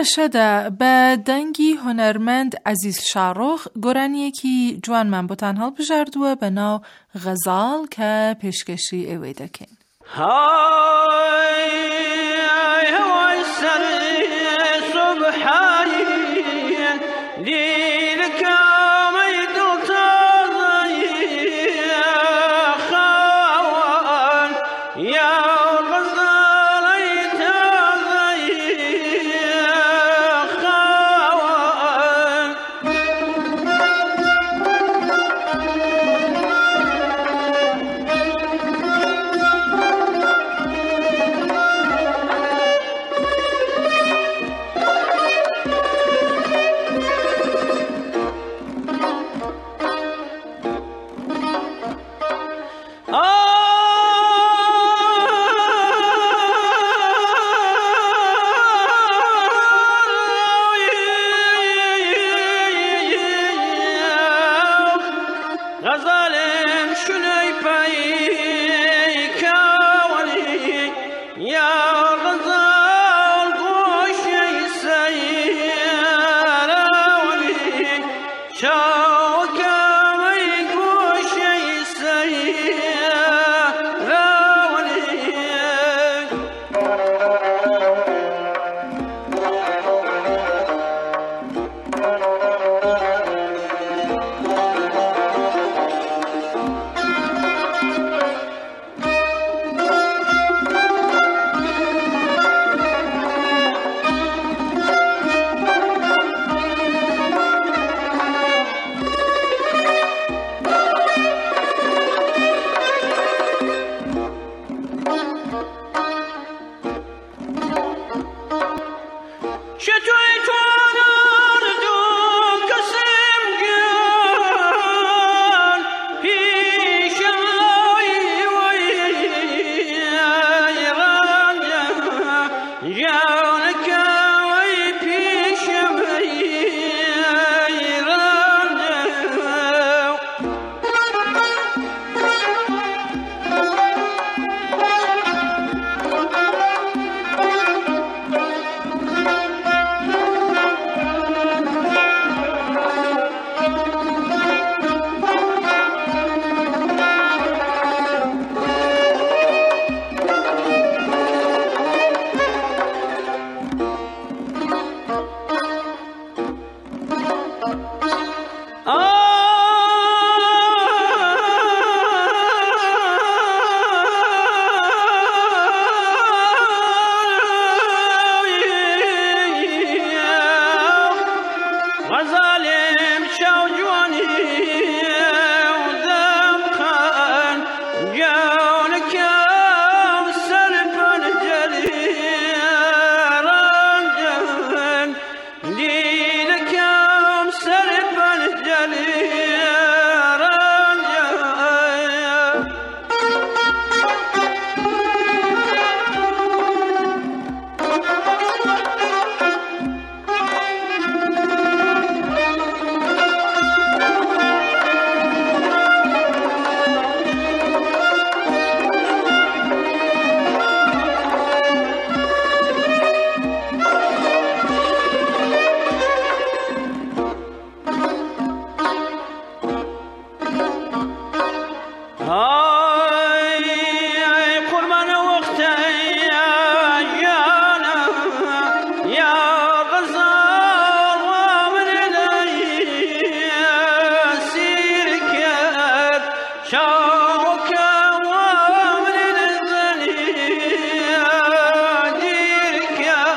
شده به دنگی هنرمند عزیز شارخ گرانیه که جوان من با تنها بجردوه به ناو غزال که پیشکشی اوی دکن. های هوای سر صبحانی لیلک آمی دل تازی خوان یا غزالی تازی خوان غزالم شنوی پایی کاولی یا غزال گوشی سیراولی شاوکاوی گوشی سیراولی شتوی توانان دو کسیم گل پیشای وی رنجا جانک وی پیشم رنجا غزالم شو جوانی ودم خان جونك سلفن جلي رنجن دينك سلفن جلي رنجن قربان وقتي يا جانا يا غزال ومن إلي سيرك شوك ومن الزلي ديرك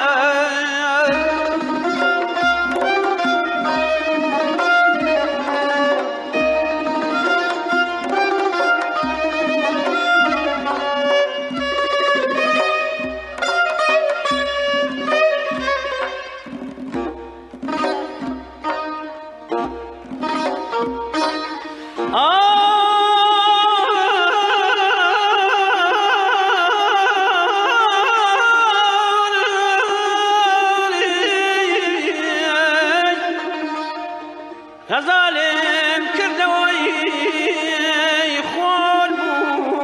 غزالم کردوی خون بو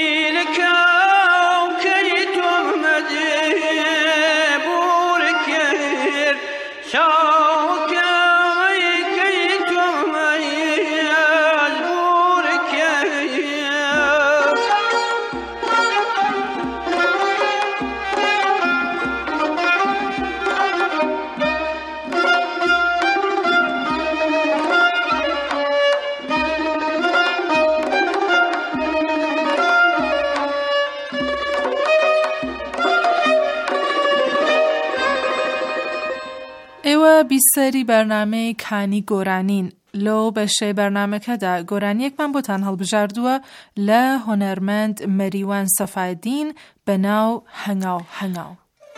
دیلکم که تو مدی بورکه ئێوە بیسەری بەرنامەی کانی گۆرانین. لەو بەشەی بەرنامەکەدا گۆرانیەکمان بۆتان هەڵبژاردووە لە هۆنەرمەند مەریوان سەفادین بە ناو هەنگاو هەنگاو.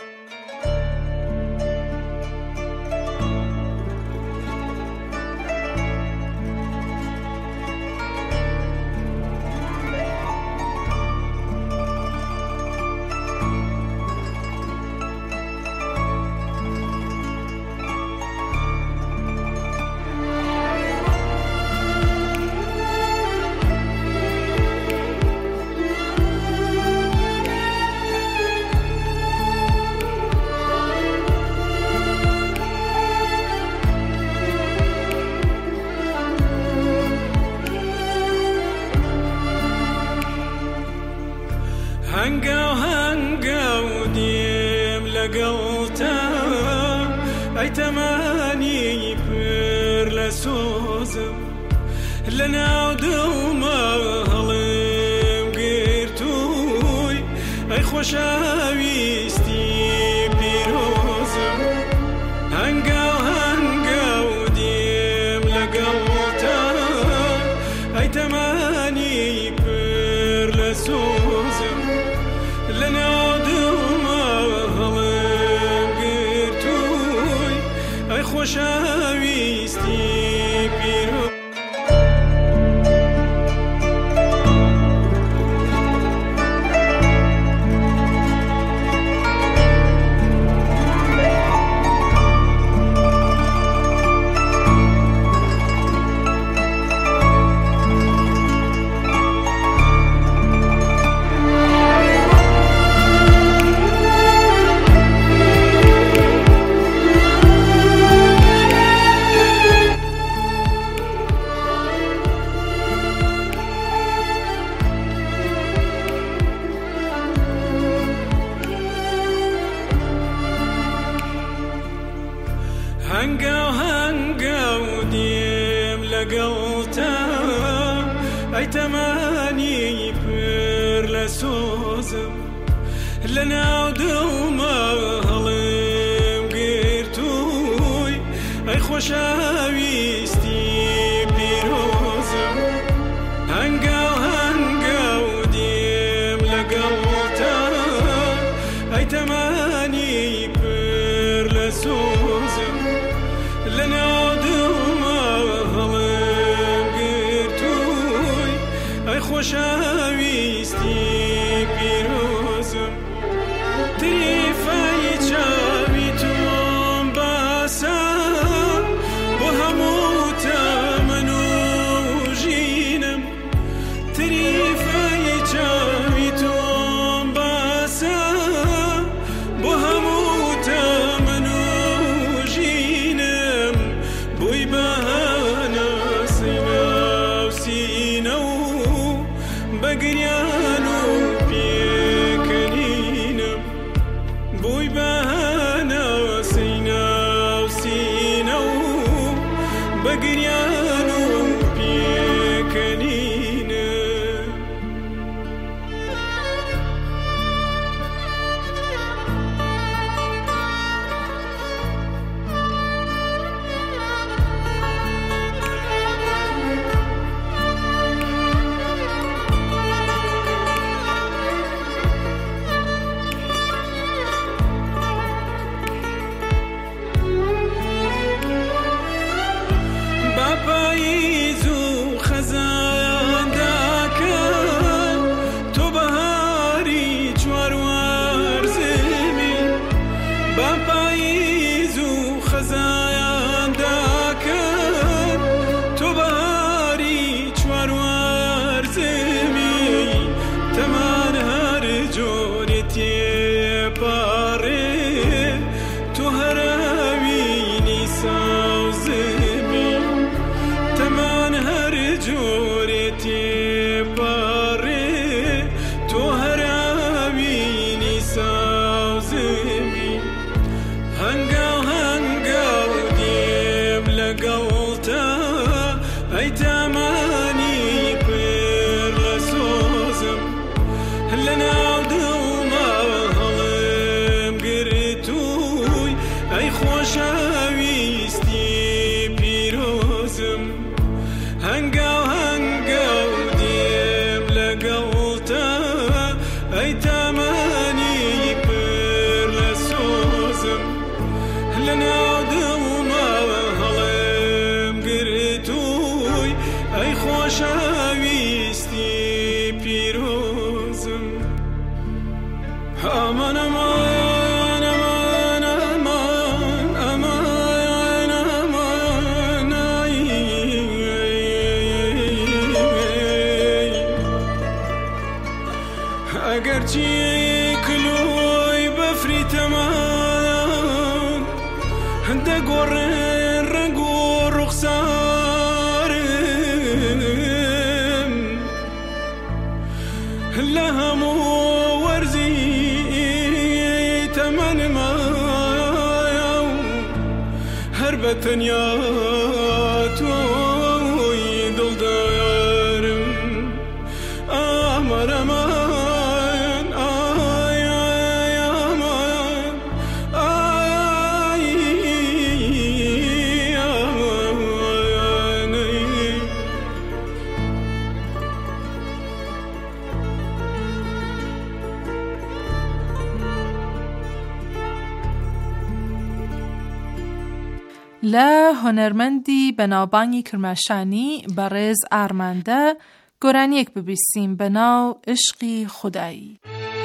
هەنگاو هەنگاو دێم لەگەڵتە ئەی تەمانی پر لە سۆزم لە ناو دڵمە هەڵم گرتووی ئەی خۆشەویستی پیرۆزم هەنگاو هەنگاو دێم لەگەڵتە ئەی تەمانی پر لە سۆزم لەناو دڵمە هەڵم گرتووی ئەی خۆشەویستی پیرۆ هەنگاو هەنگاو دێم لەگەڵتە ئەی تەمانی پر لە سۆزم لە ناو دڵمە هەڵم گرتووی ئەی خۆشەویستی پیرۆزم هەنگاو هەنگاو دێم لەگەڵتە ئەی تەمانی پر لە سۆزم لەناو دڵمە هەڵم گرتووی ئەی خۆشەویستی پیرۆزم تریفای چاوی تۆم باسە بۆ هەموو تەمەن و ژینم تریفای چاوی تۆم باسە بۆ هەموو تەمەن و ژینم بووی بەهانە سینە و سینە و بەگریان و پێکەنینم بووی بەهانە سینە و سینە و بەگریان و پێکەنینم سازمی تمن هر جورتی باره تو هر عبینی سازمی هنگاو دیم لگلتا ای تمانی پر لسوزم لناو دلما هلم گرتوی ای خوشویستی پیروزم هنگاو دیم لگلتا ای تمانی پر لسوزم لناو دلما هلم گرتوی ای خوشویستی پیروزم aman aman aman aman aman aman ay اگرچه کلوی بفری تمام دگور رنگ و رخسارم لهمو ورزی تمن ما هر بتنیا توی دل دارم آمار امان آی آی امان آی امان لا هنرمندی بناوبانگی کرماشانی برز آرمانده گرانیک ببیسیم بناو عشقی خدایی.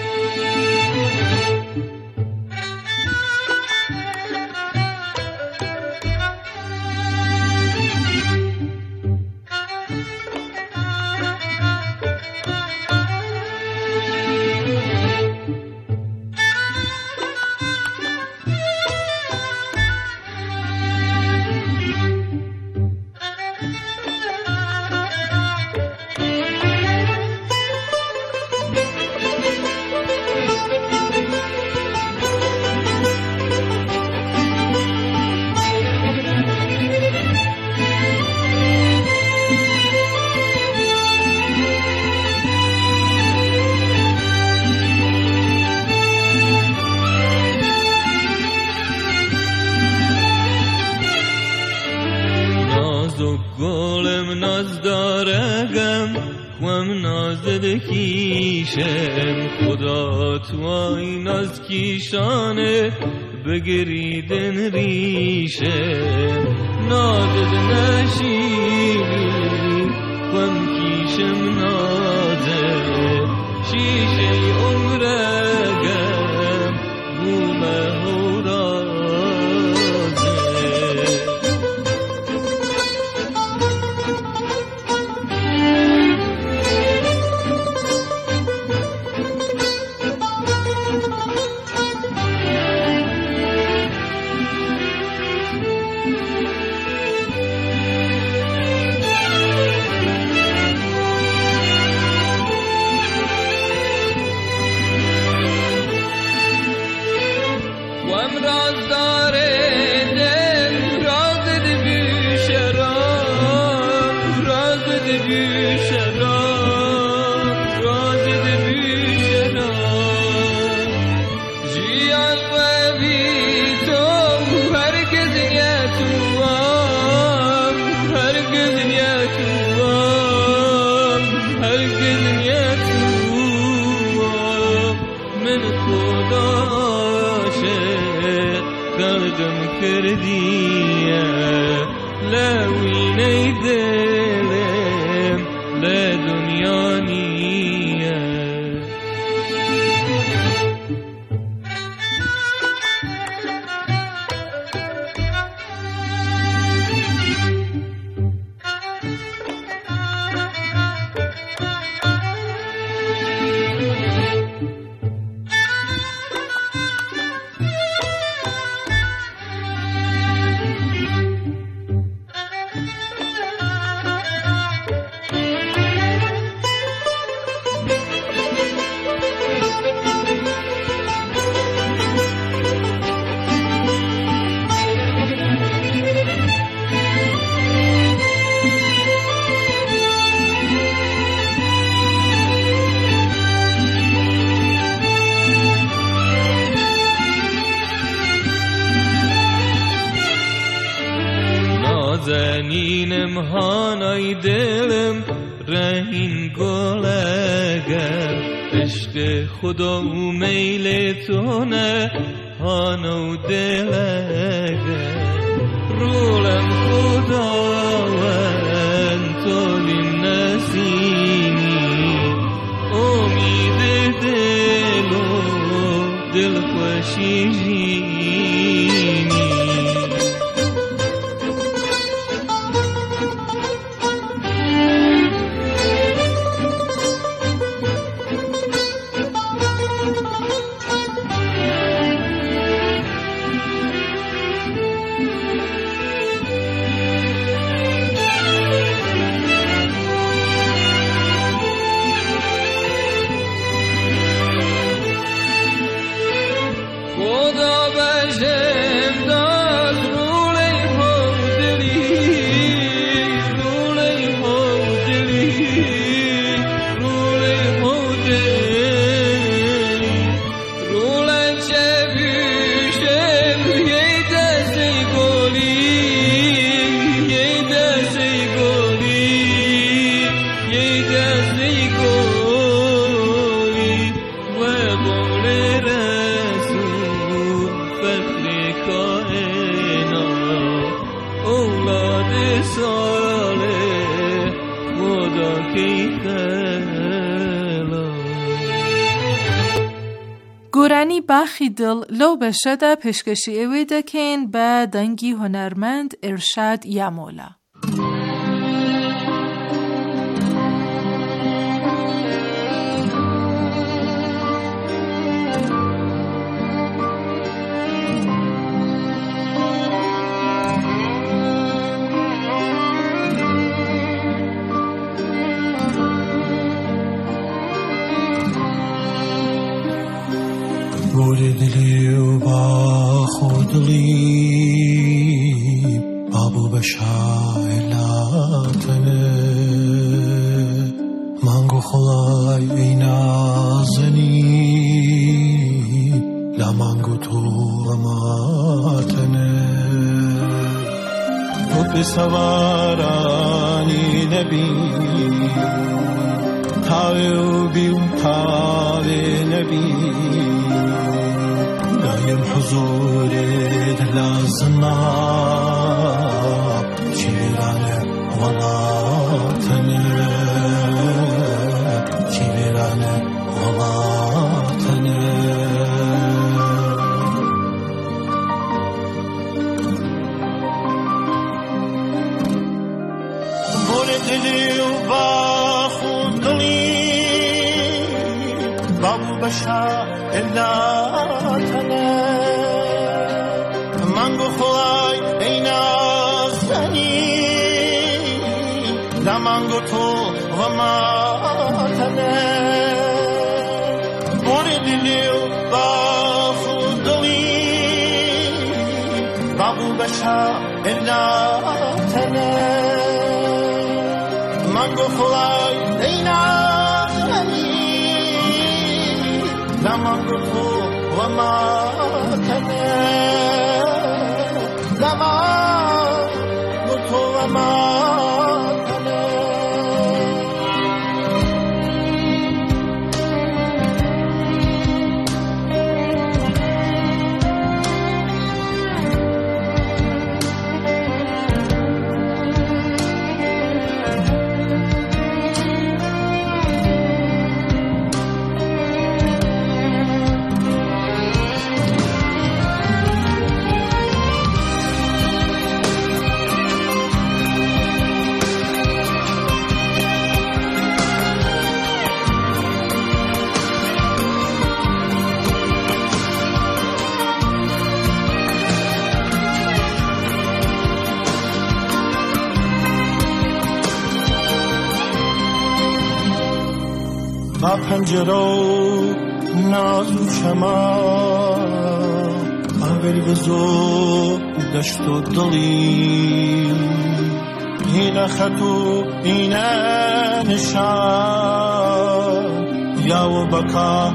کیشم خدا توی ناز کیشانه بگریدن ریشم نازد نشیبی خم کیشم نازه شیشه عمرگم بومه نازنینم هانای دلم رهین گلگر عشق خدا و میل تو نه هانو دلگر رولم خداوند تولیم نسینی امید دل و دل خوشی جینی گۆرانی باخی دڵ لەو بەشەدا پێشکەشی ئەوەی دەکەین بە دەنگی هونەرمەند ئێرشاد یامۆلا. گوری دلی و با خودلی بابو بشایلاتنه مانگو خلای ای نازنی لا مانگو تو غماتنه تو بسوارانی نبی تاوی و بیون تاوی نبی دایم حضورت لازمه چیرانه ولاتنه چیرانه ولاتنه بوری دلی و با خود دلی بابو بشا علاتنه منگو خلای ای نازنی لمنگو تو غماتنه بوری دلی و با خود دلی بابو بشا علاتنه منگو خلای ای نازنی لمنگو تو غماتنه لمنگو تو غماتنه با پنجرو نازو چما آوری بزو دشت و دلی اینه خطو اینه نشان یاو بکا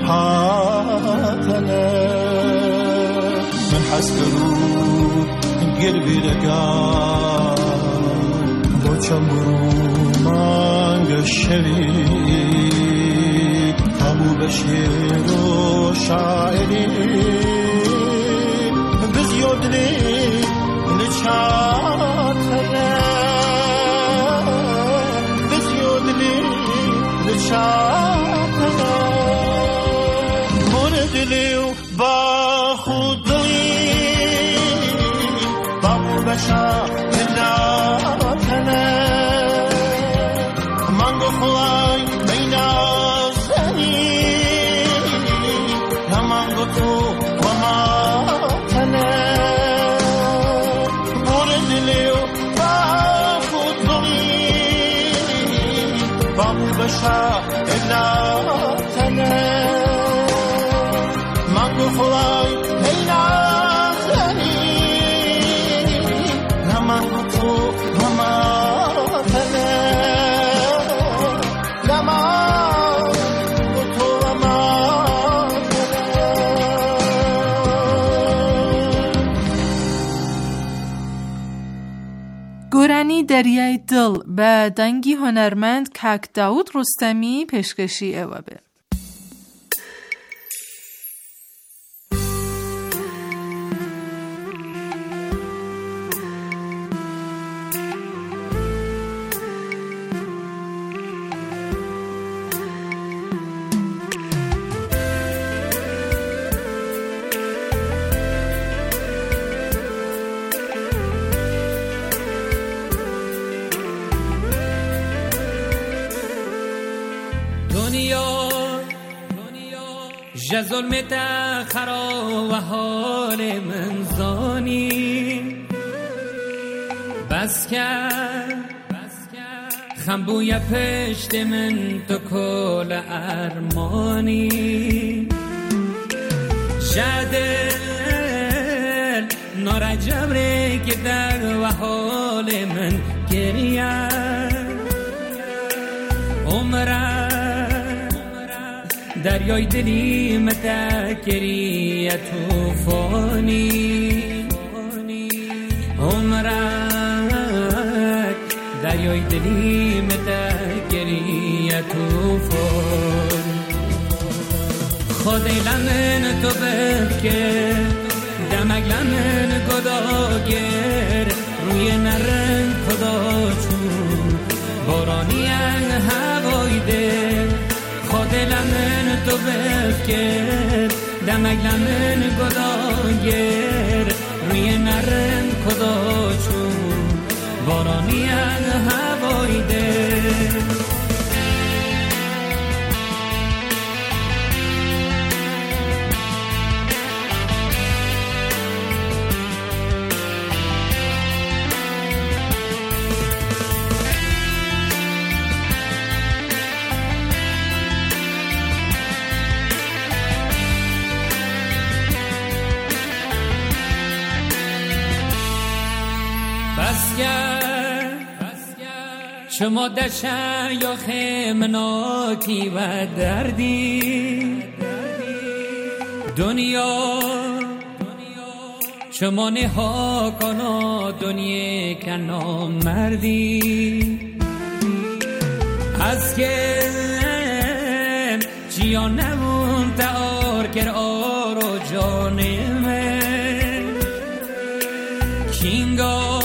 لیپاتنه من حسکرو گربی رگا چمرو مانگ شوی همو بشیر و شاعری بزیادلی لچاتنه بزیادلی لچاتنه موردلی و با خودی با بشا ناتنه من گفلای بینازنی همان گفتو و ماتنه بردلیو با خودی با بشا ناتنه من گفلای بینازنی همان گفتو و ماتنه گۆرانی دەریای دڵ بە دەنگی هۆنەرمەند کاک داود ڕوستەمی پێشکەشی ئێوە بێ. ظلمت خرا و حال من زانی بس کرد خنبوی پشت من تو کل ارمانی شدل نارجم ری که در و حال من گریه عمره دریای دلی متکری توفانی عمرک دریای دلی متکری توفان خدای لمن تو بکر دمک لمن گداگر روی نرن خدا چون بارانی هوای دل خدای لمن تو بکر دمک لمن گداگر روی نرن خدا چون بارانی هوای دل شما دشن یا خیمناکی و دردی دنیا شما نها کنا دنیا کنا مردی از که جیان نمون تار کر آرو جانمه کینگا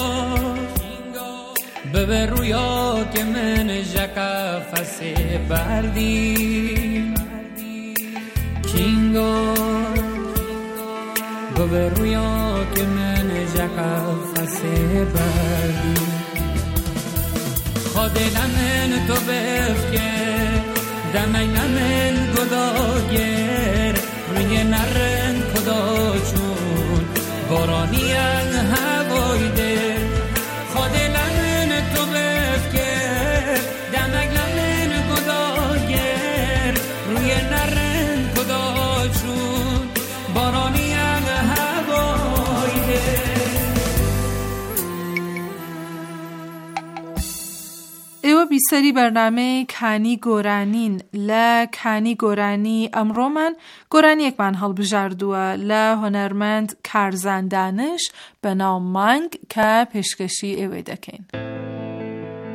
ببر رویا که من جکا فسی بردی کینگو ببر رویا که من جکا فسی بردی خود لمن تو بفکر دمی لمن گداگر روی نرن کدا چون بارانی هوای دل خود لمن تو بفکر دمک لمن گداگر روی نرن کدا چون بارانی هوای دل. ئێوە بیسەری بەرنامەی کانی گۆرانین لە کانی گۆرانی ئەمڕۆمان گۆرانیەکمان هەڵبژاردووە لە هۆنەرمەند کارزان دانش بە ناو مانگ کە پێشکەشی ئێوەی دەکەین.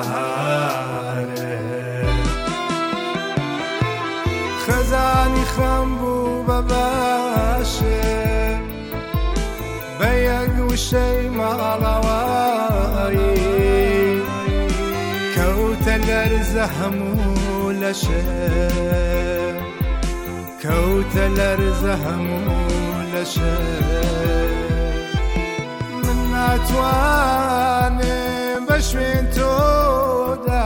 خزانی خم بو بباشه بیگ وشی مالوایی کوت لرزه همو لشه کوت لرزه همو لشه من نتوانم بشوین تو دا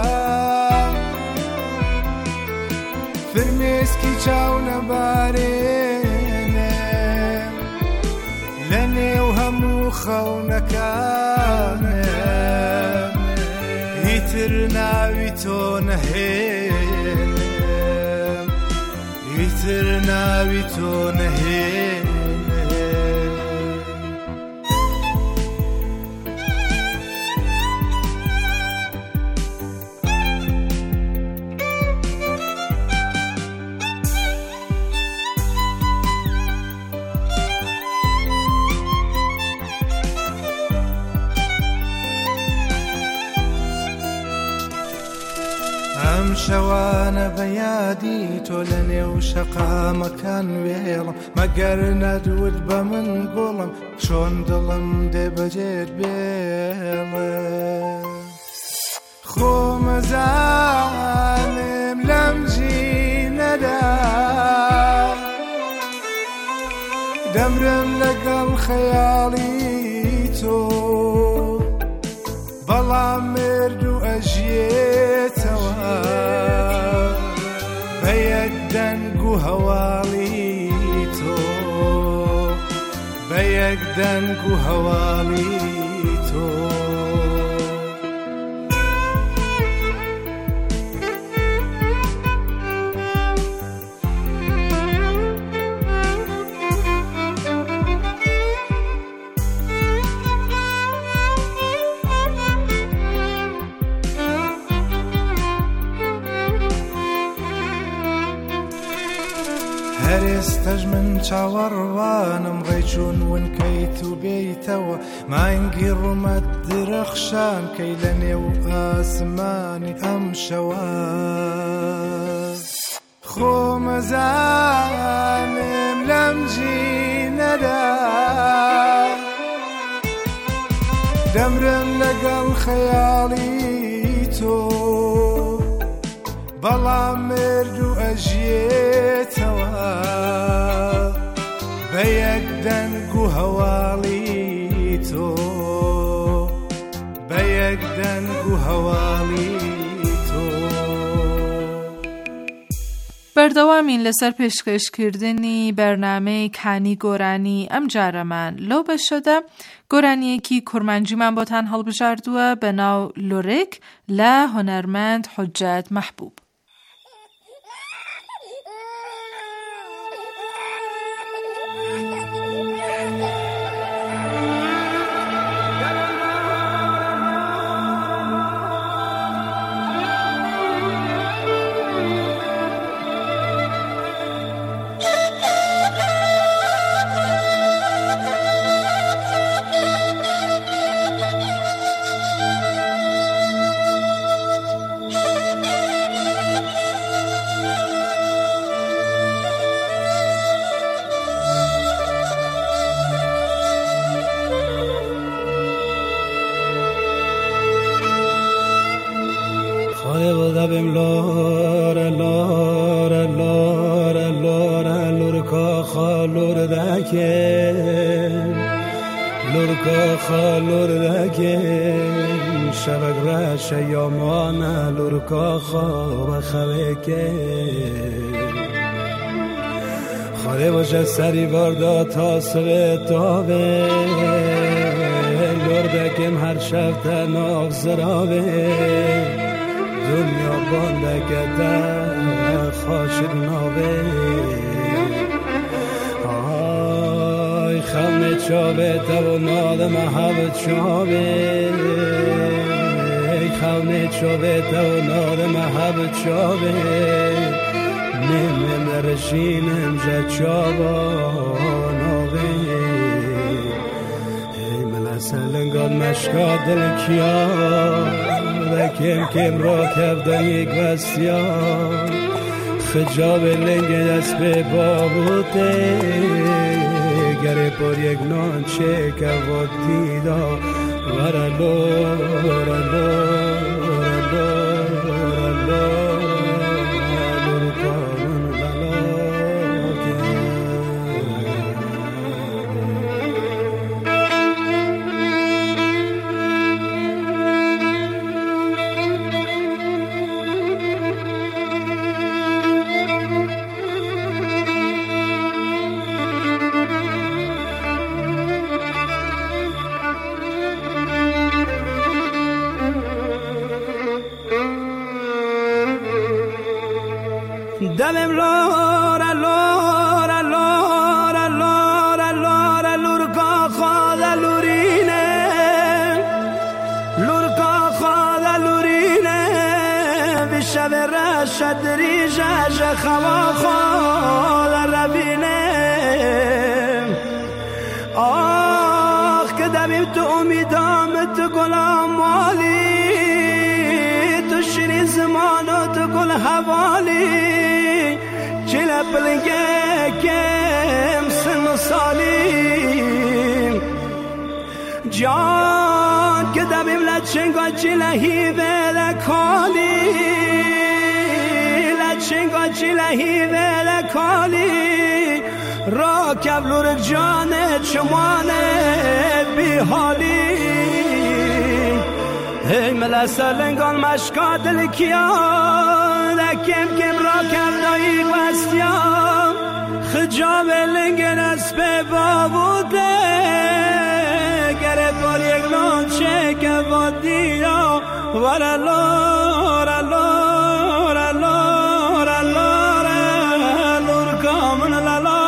فرمێسکی چاو نەبارێنێ لە نێو هەموو خەونەکانێ هیتر ناوی تۆ نەهێنێم هیتر ناوی تۆ نەهێنێم ئەم شەوانە بەیادی تۆ لە نێو شەقامەکان وێڵم مەگەر نەدوت بە من گوڵم چۆن دڵم دێ بەجێر بێڵم خۆمەزانم لەم ژینەدا دەمرم لەگەڵ خەیاڵی تۆ بەڵام مردوو ئەژێتەوە بە یەک دەنگ و هەواڵی تۆ بە یەک دەنگ و هەواڵی تۆ هەرێستەش من چاوەڕوانم ڕێچوون ونکەیت و بێیتەوە مانگی ڕوومەت درەخشان کەی لە نێو ئاسمانی ئەم شەوە خۆمەزانم لەم ژینەدا دەمرم لەگەڵ خەیاڵی تۆ بەڵام مردوو ئەژێتەوە بە یەک دەنگ و هەواڵی تۆ بە یەک دەنگ و هەواڵی تۆ. بەردەوامین لەسەر پێشکەشکردنی بەرنامەی کانی گۆرانی ئەم جارەمان لەو بەشەدا گۆرانیەکی کورمانجیمان بۆتان هەڵبژاردووە بە ناو لۆرێک لە هونەرمەند حوجەت مەحبوب. بیم لاره لاره لاره لاره لورکا خالور دکه لورکا خالور دکه شبک رش یامانه لورکا خواب خوکه خواهی باشه سری باردا تا سوه تابه لوردکم هر شب تناغ زرابه دنیا بانده کده خاشد نابه آی خمه چابه تب و نادم حبت شابه خمه چابه تب و نادم حبت شابه نمیم درشینم جا چابا نابه ای من اصلا لنگاد مشکا دل کیا و کم کم را کردن یک وستیان خجاب لنگ دست به بابوته گره پر یک نان چه که و دیدا ورالو ورالو ورالو دلم لورا لورا لورا لورا لورا لورکا خدا لورینه لورکا خدا لورینه بشب رشد ریجاج خوا خدا ربینه آخ که دمیم تو امیدام تو گلام مالی تو شیرین زمان و تو گل حوالی چلا پلنگه کم سن و سالیم جان که دمیم لچنگا چلا هیوه لکالی لچنگا چلا هیوه لکالی را کبلور جانه چمانه بی حالی هی ملا سالنگان مشکا دل کیا کم کم را کردایی وستیا خجاب لنگن از به بابوده گره پر یک لانچه که وادیا ورالو ورالو ورالو ورالو ورالو کامن لالا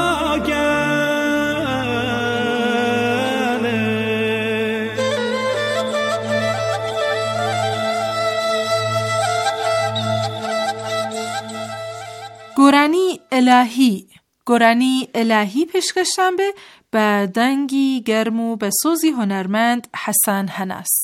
گۆرانی الهی پێشکەشتان بە دەنگی گەرم و بە سۆزی هۆنەرمەند حەسان هەناس.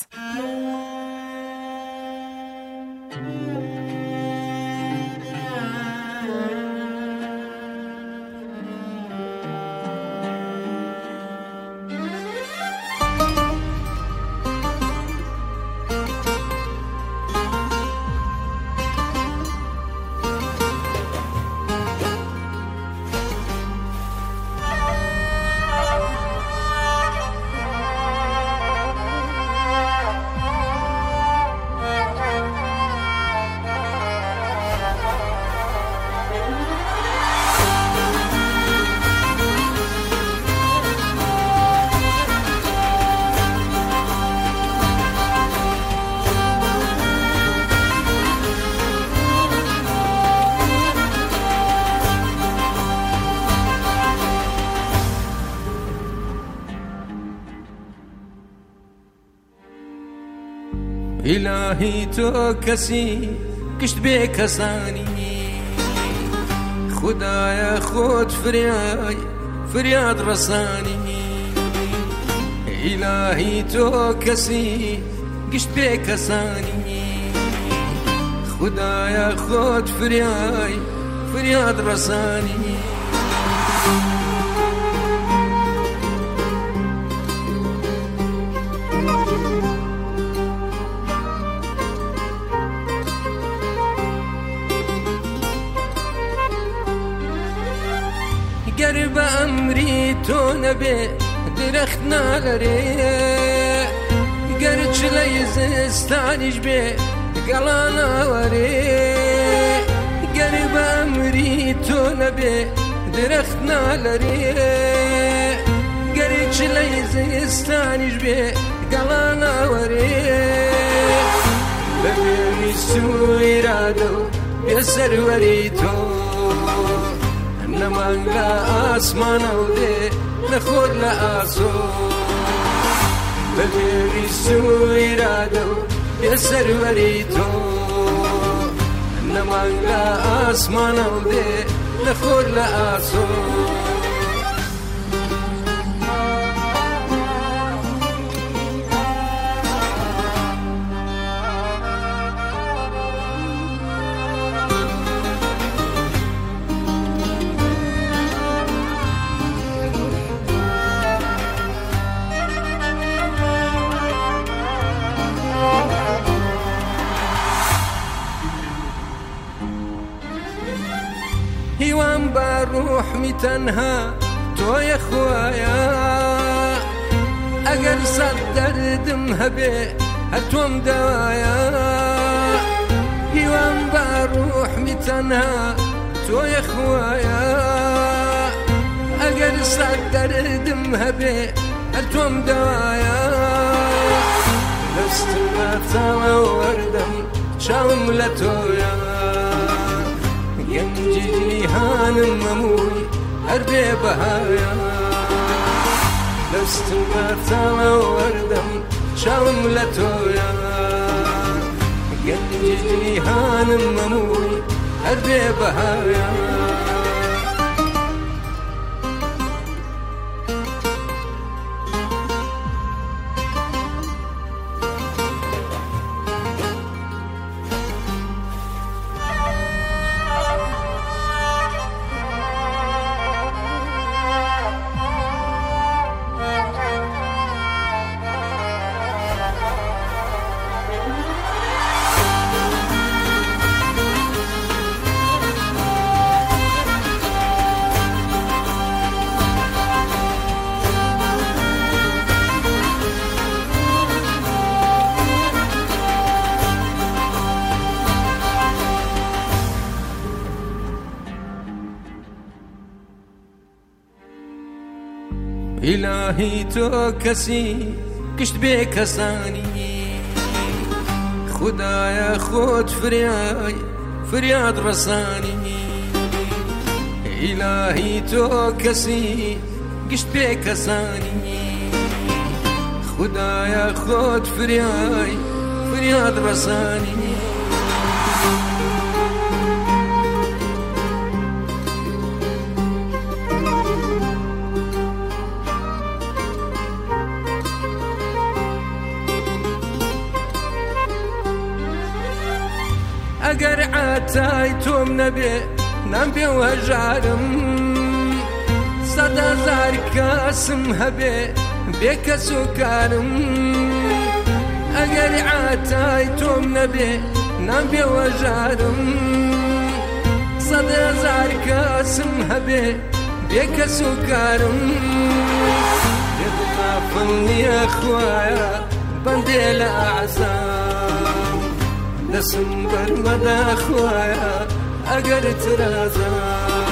إلهي تو كسي كشت بيك ساني خدايا خود فرياد رساني إلهي تو كسي كشت بيك ساني خدايا خود فرياد رساني قرب أمري تو نبي درختنا لري قرش ليزستانيش بي قلانا وري قرب أمري تو نبي درختنا لري قرش ليزستانيش بي قلانا وري ببيني سوي رادو يسر وريتو نمان لا آسمان أودي نخود لا آسو ببيري سوي رادو يسر وريتو نمان لا آسمان أودي نخود لا آسو هیوان با روح می تنها توی خوایا اگر صد دردم هبه هر توم دوایا هیوان با روح می تنها توی خوایا اگر صد دردم هبه هر توم دوایا دستم باتم وردم شام لتویا گنج جیهانم مموی هر بی بهایا دستم باتم وردم شام لتویا گنج جیهانم مموی هر بی بهایا إلهي تو كسي كشت بيك ساني خدايا خود فرياد رساني إلهي تو كسي كشت بيك ساني خدايا خود فرياد رساني اگر عتای توم نبی وجارم صد هزار کاسم هبه بکسو کارم اگر عتای توم نبی وجارم صد هزار کاسم هبه بکسو کارم يضافني اخوايا بنديل اعزام دسمبر مدى خوايا أقرت رازان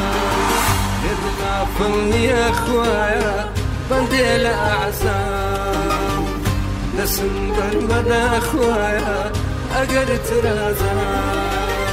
يضافني أخوايا بنديل أعزام دسمبر مدى خوايا أقرت رازان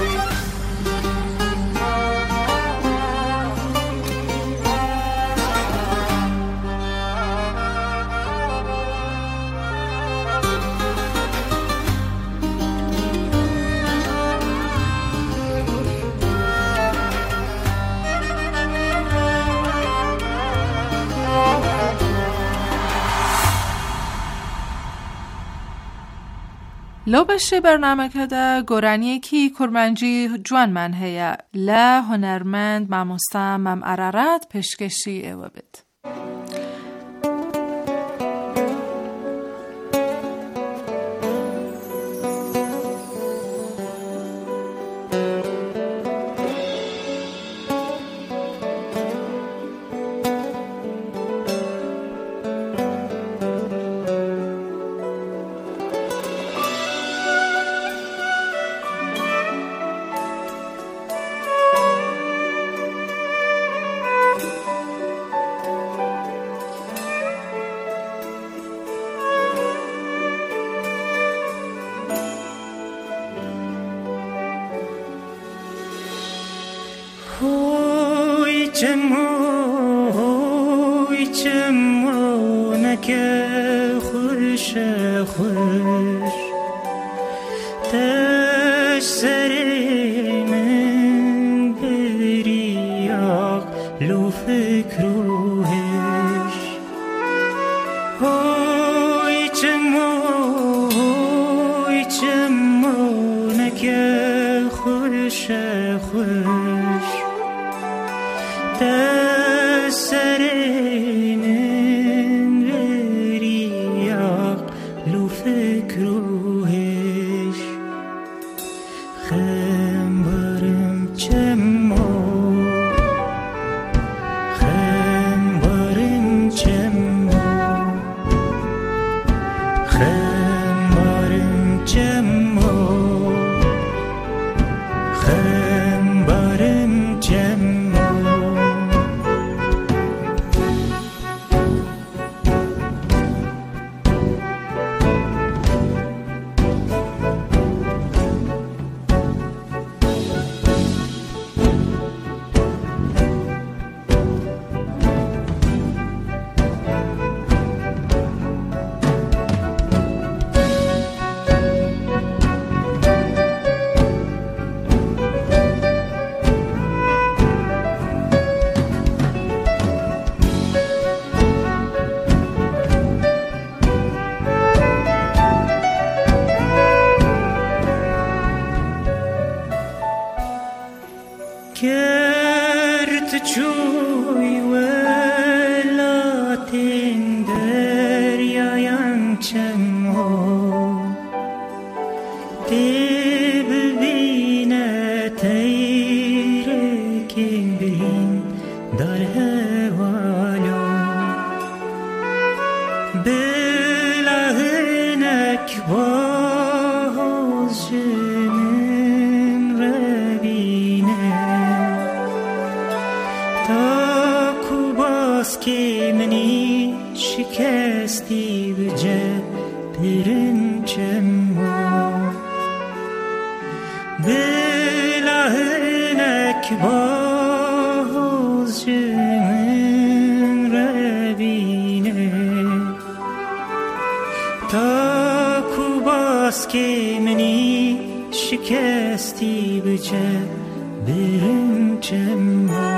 لو بشه برنامه کده گرانیه کی کرمانجی جوان من هیا لا هنرمند ماموستا مم ارارات پشکشی ایوه بید. چمو نکه خوش تش سری من بریاق لو فکروهش هوی چمو نکه خوش تسرين برياق لو فكروهش خمبرم چمو کرد چوی ولاتین دریایم چمو دی ببینه تیره که بین در هوالو بلهنک باز جمن ربینه تا کوباس که منی شکستی بجه برنچمو بلهنک باز جمن ربینه تا کوباس که منی شکستی بجه برنچمو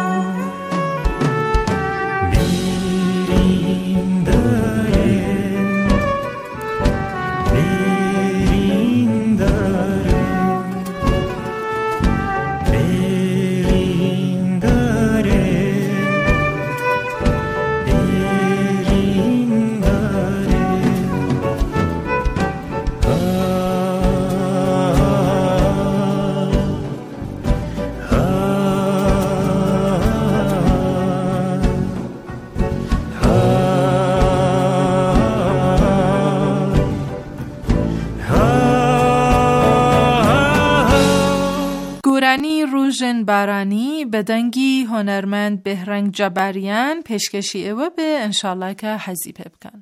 روژن بارانی به دنگی هنرمند بهرنگ جبریان پیشکشی او به انشالله که حزیب بکن.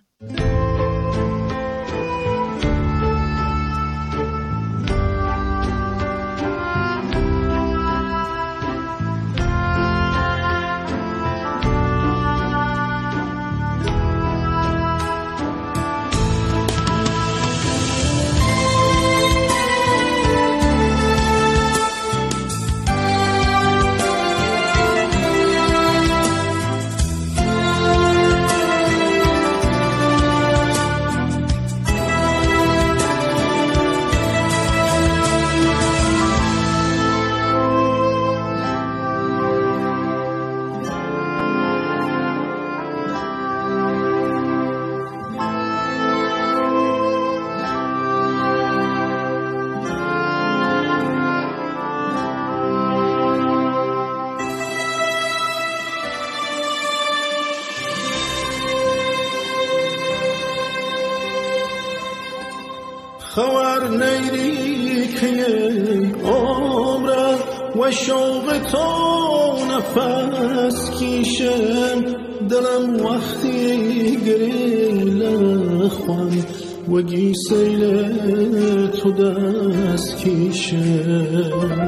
خبر نیری که عمره و شوق تو نفس کیشم دلم وقتی گریل خوان و گی سیل تو دست کیشم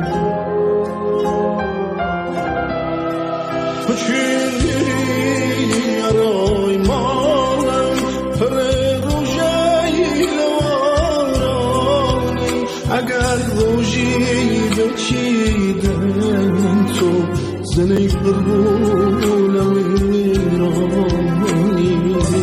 پچین گیری ارای مارم پر اگر روزی بچیدن تو زنی برولم ایرانی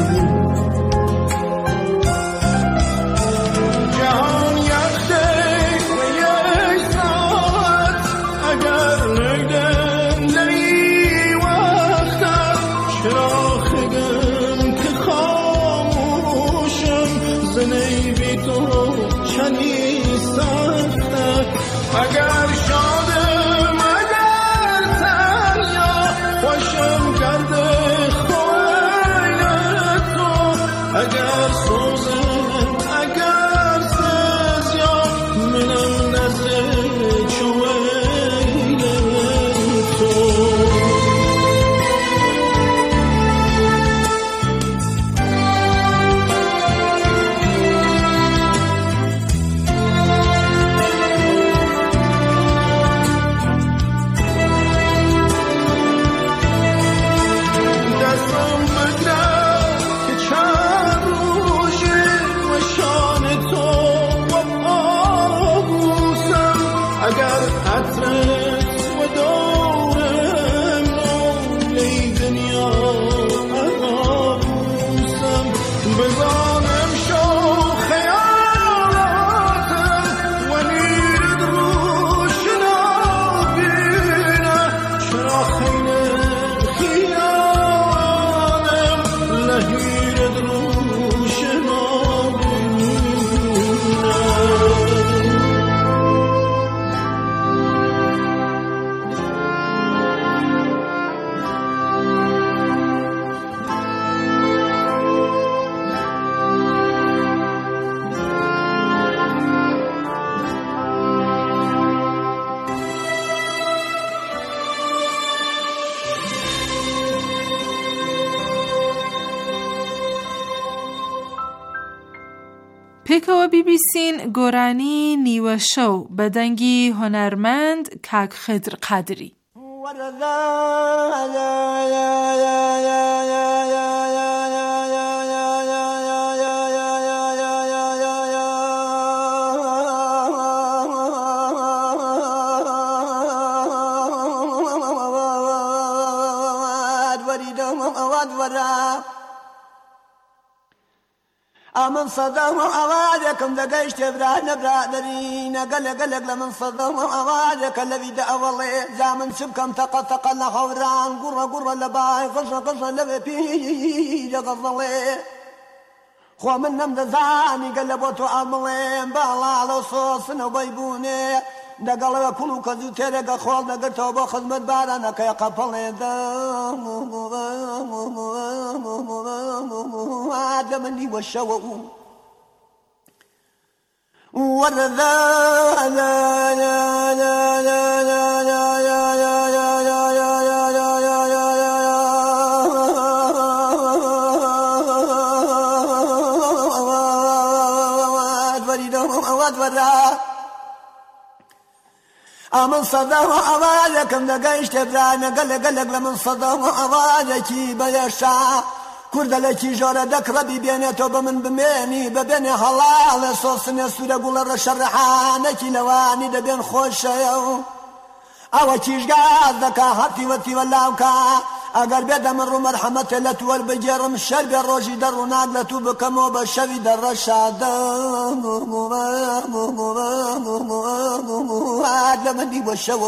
جهان یک دید و یک ساعت اگر نگدن لی وقتت چرا خگم که خاموشم زنی بی تو چنی اگر شادم اگر تنیا خوشم کرده خویل تو اگر سوزم اگر سزیا منم نزد چویل تو پێکەوە بیبیسین گۆرانی نیوە شەو بە دەنگی هۆنەرمەند کاک خدر قادری. من صدام أوادكم دقيشت برادنا برادرين قلق لمن صدام أوادك الذي دأولي زامن سبكم تقل حوران قرى لباي قصة لبي بيجا قصلي خو من نمد زاني قلبوتو أملين بالا على صوص نبيبوني دقل كلو كذو تيرك خول دقرتو بخدمت بارانا كي قبلي آدمني والشوء ورذا لا لا لا لا لا من صدام أوادكم دقيشت برانا قلق لمن صدام أوادكي بيشا كرد لكي جورة دكربي بينيتو بمن بميني ببيني حلال صوصني سورة قول الرشرحانكي لواني دبين خوش او كيش قاد ذكا هاتي وتي ولاوكا اگر بيدا من رو مرحمة لتوال بجيرم الشرب الروجي در وناقلتو بكمو بشوي در رشاد لمني والشوء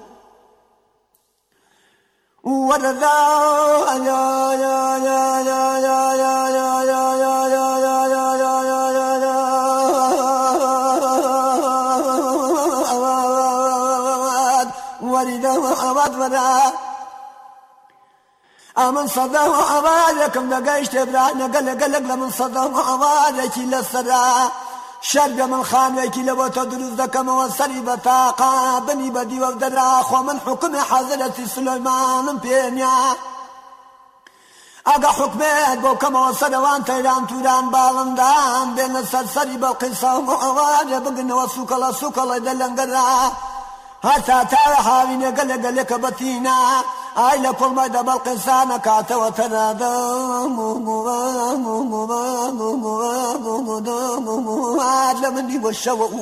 ورذا يا يا يا يا يا يا يا يا يا من صدام أوادكم دقيشت برانا قلق لمن صدام أوادك للسرا شرب من خانك لبوتا دروز دكم والسري بطاقا بني بدي وفدرا خو من حكم حضرة سليمان بينيا اگا حكمت بوكم والسروان تيران توران بالندان بين السرسري بالقصة ومعواجه بقن وسوكلا دلنقرا هتا تاوي قلق لك بطينا آيلا كل ما دبل قصانا كاتا وتنادا لمني والشوء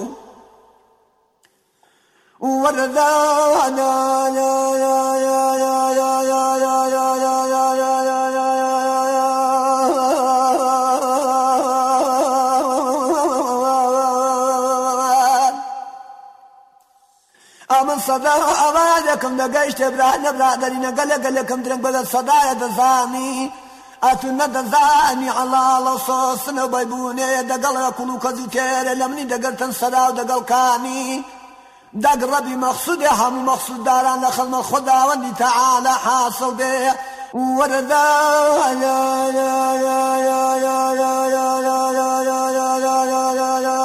ورذا يا يا يا يا يا يا يا يا يا من صدا أوادكم دقيشت برانا برادرين قلق لكم درنق بدا صدايا دزاني أتونا دزاني على صوص نبيبوني دقل كلو كذو تير لمني دقلتن صدا ودقل كاني دق ربي مقصود هم مقصود داران لخلم الخدا واني تعالى حاصل به ورذا يا يا يا يا يا يا يا يا يا يا يا يا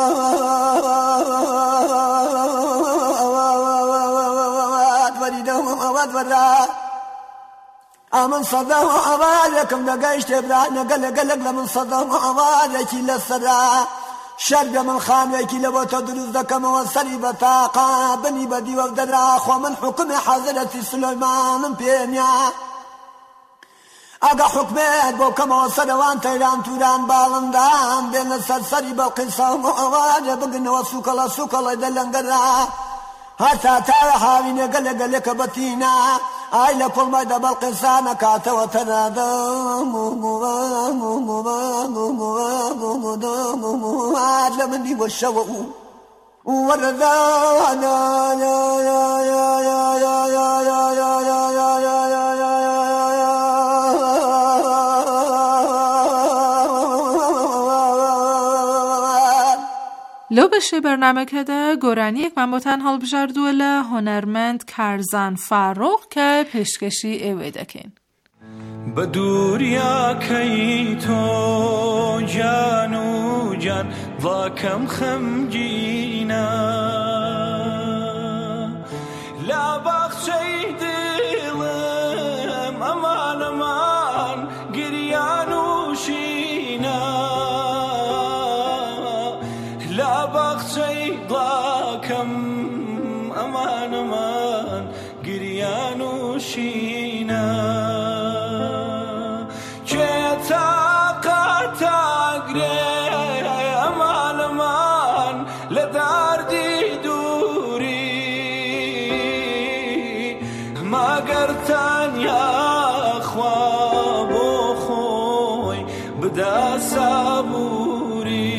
من صدام أوادكم دقيشت برانا قلق لمن صدام أوادك للسرا شرب من خانك لبوتا دروز دكم والسري بطاقا بني بدي وفدرا خو من حكم حضرة سليمان بينيا اگا حكمت بوكم والسروان تيران توران بالندان بين السرسري بالقصة ومعواجه بقن وسوكلا دلنقرا هتا تاوي قلق لك بطينا آيلا كل ما دبل قصانا كاتا وتنادا لمني والشوء ورذا يا يا يا يا يا يا يا يا يا يا يا لو بشه برنامه‌کده گۆرانیەکمان بۆتان هەڵبژاردووە لە هۆنەرمەند کارزان فاڕۆق کە پێشکەشی ئێوە دەکەین. بە دووریاکەی تۆ جان و جان ڕاکەم خەمگینە لە باخچەی دڵم ئەمان گریان و شینە ئەمان ئەمان گریان و شینە کێ تاقاتاگرێ ئەمان ئەمان لە داردی دووری ماگەرتان یاخوا بۆ خۆی بدا سابووری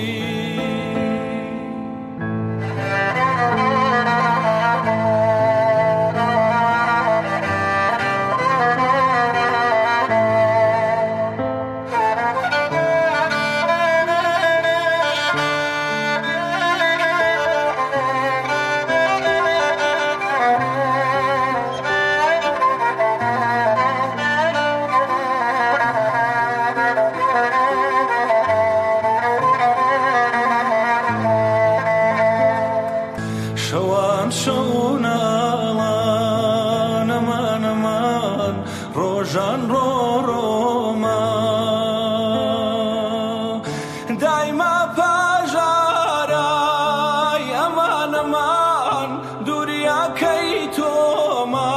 ڕۆژان ڕۆڕۆما دایما پاژارای ئەمان ئەمان دووریاکەی تۆما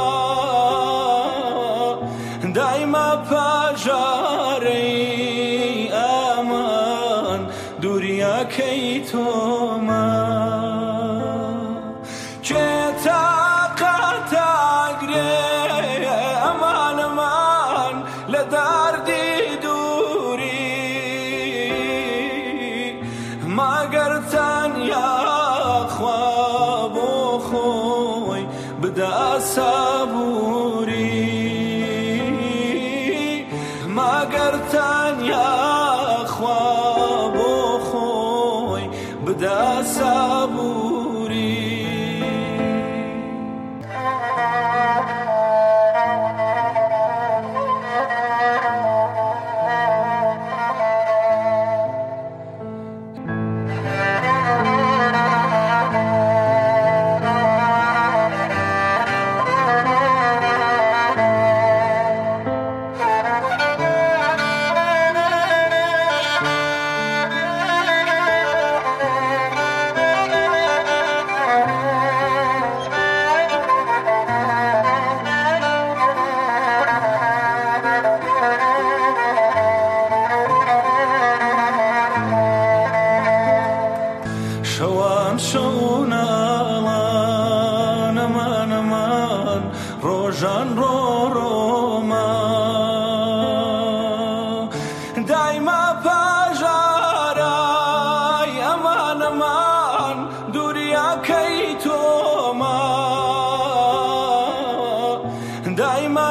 دایما پاژارەی ئەمان دووریاکەی تۆما کێ تاقاتاگرێ ئەمان ئەمان لە داردی دووری ماگەرتان یاخوا بۆ خۆی بدا سابووری ماگەرتان یاخوا بۆ خۆی بدا سابووری ڕۆژان ڕۆڕۆما دایما پاژارای ئەمان ئەمان دووریاکەی تۆما دایما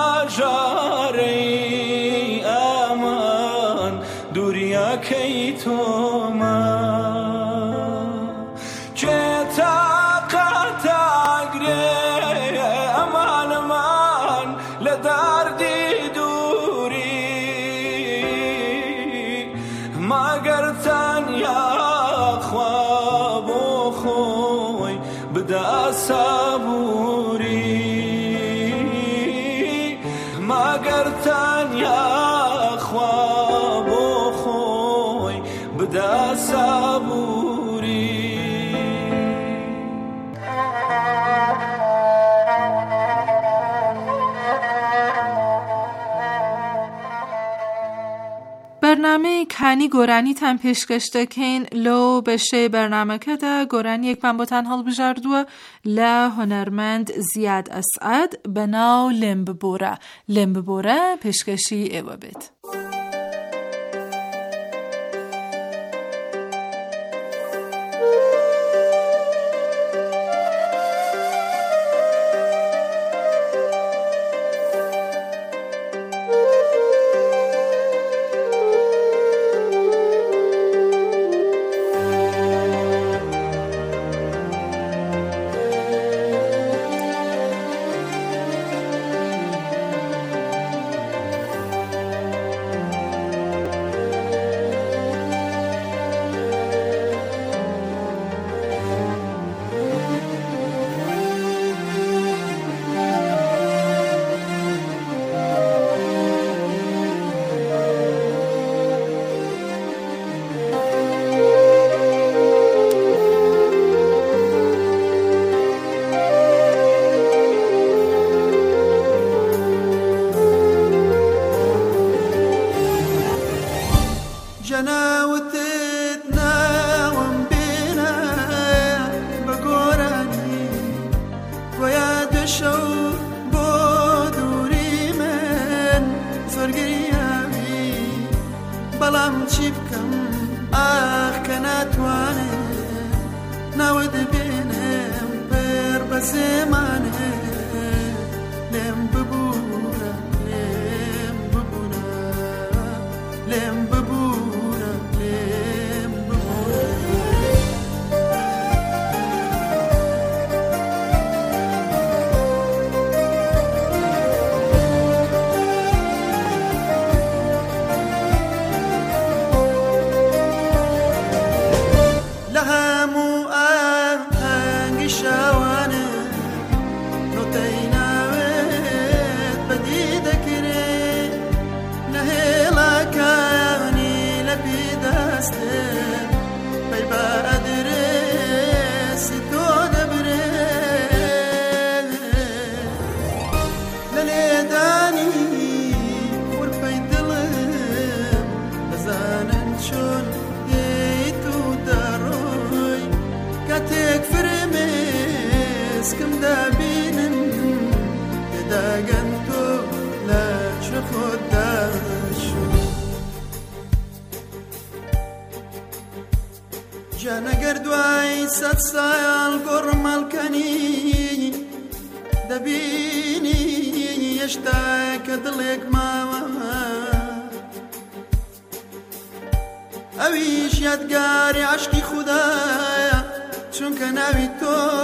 پاژارەی ئەمان دووریاکەی تۆما کێ تاقاتاگرێ ئەمان ئەمان لە داردی دووری ماگەرتان یاخوا بۆ خۆی بدا سابووری ماگەرتان یاخوا بۆ خۆی بدا سابووری بەرنامەی کانی گۆرانیتان پێشکەش دەکەین لەو بەشەی بەرنامەکەدا گۆرانیەکمان بۆتان هەڵبژاردووە لە هونەرمەند زیاد ئەسعەد بەناو لێم ببۆرە. لێم ببۆرە پێشکەشی ئێوە بێت. زمانه لم ببورا لم ببورا لم ببورا لم ببورا جانا قردواي سات سايال قرمال كاني دبيني يشتاك دلك ماما اويش يدقاري عشقي خدايا چونك ناوي تو